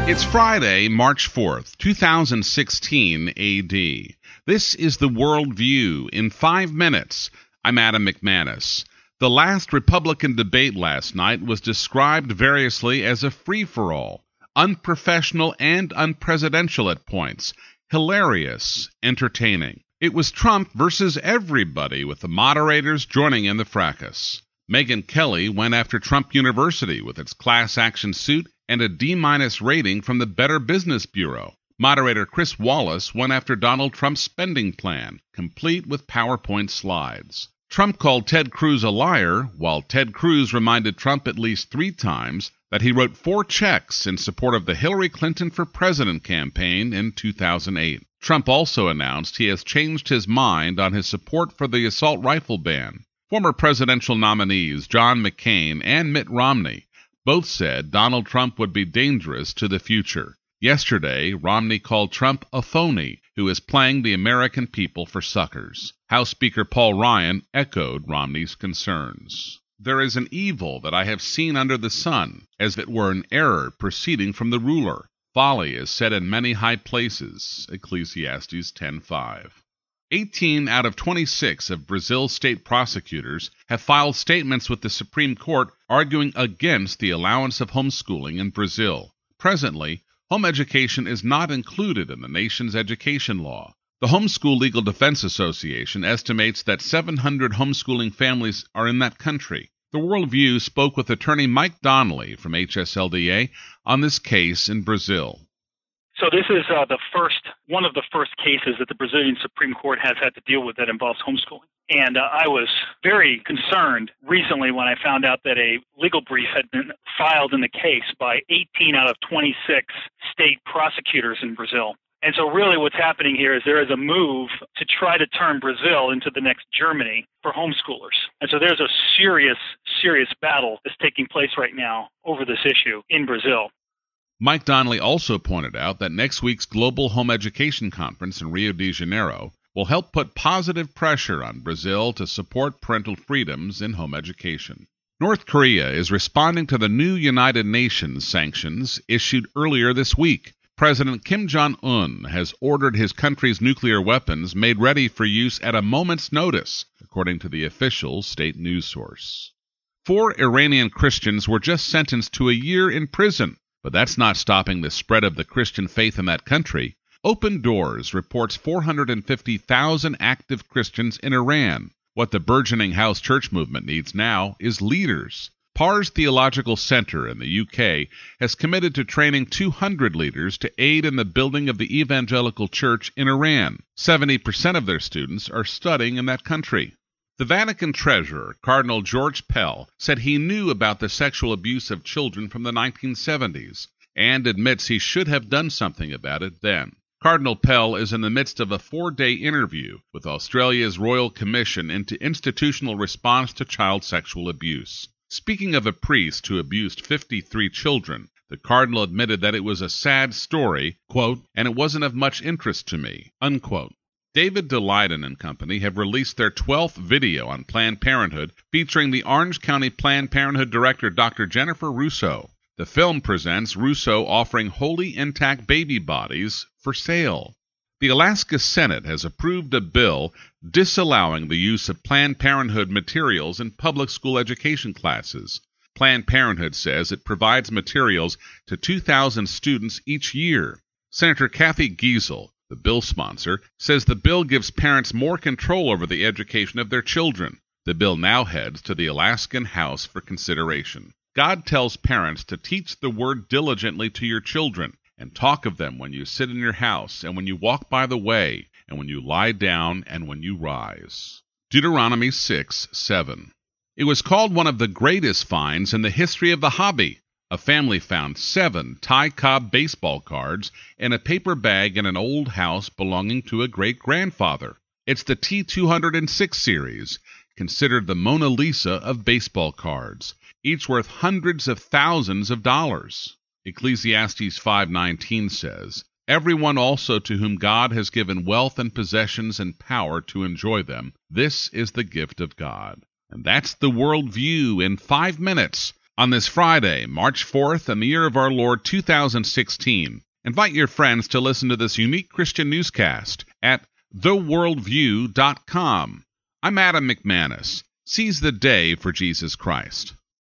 It's Friday, March 4th, 2016 AD. This is the World View in 5 minutes. I'm Adam McManus. The last Republican debate last night was described variously as a free-for-all, unprofessional and unpresidential at points, hilarious, entertaining. It was Trump versus everybody, with the moderators joining in the fracas. Megyn Kelly went after Trump University with its class action suit and a D- rating from the Better Business Bureau. Moderator Chris Wallace went after Donald Trump's spending plan, complete with PowerPoint slides. Trump called Ted Cruz a liar, while Ted Cruz reminded Trump at least 3 times that he wrote 4 checks in support of the Hillary Clinton for President campaign in 2008. Trump also announced he has changed his mind on his support for the assault rifle ban. Former presidential nominees John McCain and Mitt Romney both said Donald Trump would be dangerous to the future. Yesterday, Romney called Trump a phony who is playing the American people for suckers. House Speaker Paul Ryan echoed Romney's concerns. There is an evil that I have seen under the sun, as it were an error proceeding from the ruler. Folly is said in many high places. Ecclesiastes 10:5. 18 out of 26 of Brazil's state prosecutors have filed statements with the Supreme Court arguing against the allowance of homeschooling in Brazil. Presently, home education is not included in the nation's education law. The Homeschool Legal Defense Association estimates that 700 homeschooling families are in that country. The World View spoke with attorney Mike Donnelly from HSLDA on this case in Brazil. So this is one of the first cases that the Brazilian Supreme Court has had to deal with that involves homeschooling. And I was very concerned recently when I found out that a legal brief had been filed in the case by 18 out of 26 state prosecutors in Brazil. And so really what's happening here is there is a move to try to turn Brazil into the next Germany for homeschoolers. And so there's a serious battle that's taking place right now over this issue in Brazil. Mike Donnelly also pointed out that next week's Global Home Education Conference in Rio de Janeiro will help put positive pressure on Brazil to support parental freedoms in home education. North Korea is responding to the new United Nations sanctions issued earlier this week. President Kim Jong-un has ordered his country's nuclear weapons made ready for use at a moment's notice, according to the official state news source. 4 Iranian Christians were just sentenced to a year in prison. But that's not stopping the spread of the Christian faith in that country. Open Doors reports 450,000 active Christians in Iran. What the burgeoning house church movement needs now is leaders. Pars Theological Center in the UK has committed to training 200 leaders to aid in the building of the evangelical church in Iran. 70% of their students are studying in that country. The Vatican treasurer, Cardinal George Pell, said he knew about the sexual abuse of children from the 1970s and admits he should have done something about it then. Cardinal Pell is in the midst of a 4-day interview with Australia's Royal Commission into Institutional Response to Child Sexual Abuse. Speaking of a priest who abused 53 children, the cardinal admitted that it was a sad story, quote, and it wasn't of much interest to me, unquote. David Daleiden and Company have released their 12th video on Planned Parenthood featuring the Orange County Planned Parenthood director Dr. Jennifer Russo. The film presents Russo offering wholly intact baby bodies for sale. The Alaska Senate has approved a bill disallowing the use of Planned Parenthood materials in public school education classes. Planned Parenthood says it provides materials to 2,000 students each year. Senator Kathy Giesel, the bill sponsor, says the bill gives parents more control over the education of their children. The bill now heads to the Alaskan House for consideration. God tells parents to teach the word diligently to your children and talk of them when you sit in your house and when you walk by the way and when you lie down and when you rise. Deuteronomy 6:7. It was called one of the greatest finds in the history of the hobby. A family found 7 Ty Cobb baseball cards in a paper bag in an old house belonging to a great-grandfather. It's the T206 series, considered the Mona Lisa of baseball cards, each worth hundreds of thousands of dollars. Ecclesiastes 5:19 says, "Everyone also to whom God has given wealth and possessions and power to enjoy them, this is the gift of God." And that's the World View in 5 minutes. On this Friday, March 4th, in the year of our Lord 2016, invite your friends to listen to this unique Christian newscast at theworldview.com. I'm Adam McManus. Seize the day for Jesus Christ.